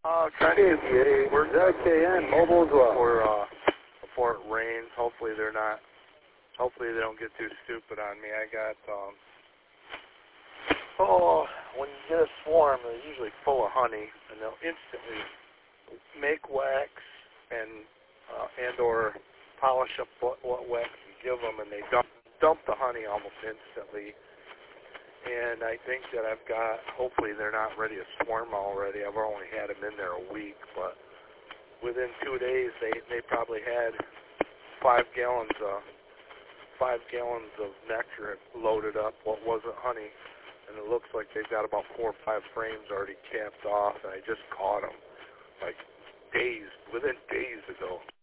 Trying to get the work ZKN mobile as well. Before it rains. Hopefully they don't get too stupid on me. I got, when you get a swarm, they're usually full of honey, and they'll instantly make wax and or polish up what wax you give them, and they dump the honey almost instantly. And I think that I've got, hopefully they're not ready to swarm already. I've only had them in there a week, but within 2 days they probably had 5 gallons of nectar loaded up, what wasn't honey. And it looks like they've got about 4 or 5 frames already capped off, and I just caught them like within days ago.